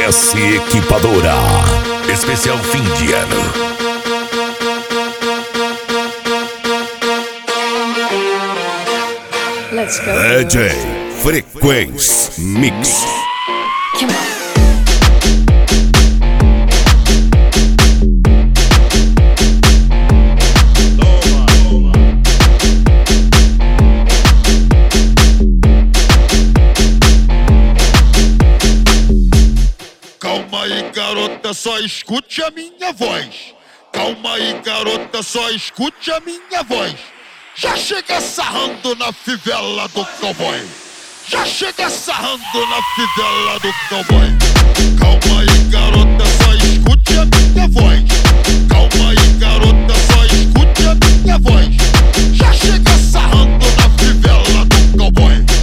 S Equipadora. Especial fim de ano. Let's go. DJ Frequência Mix. Come on. Calma aí, garota, só escute a minha voz. Calma aí, garota, só escute a minha voz. Já chega sarrando na fivela do cowboy. Já chega sarrando na fivela do cowboy. Calma aí, garota, só escute a minha voz. Calma aí, garota, só escute a minha voz. Já chega sarrando na fivela do cowboy.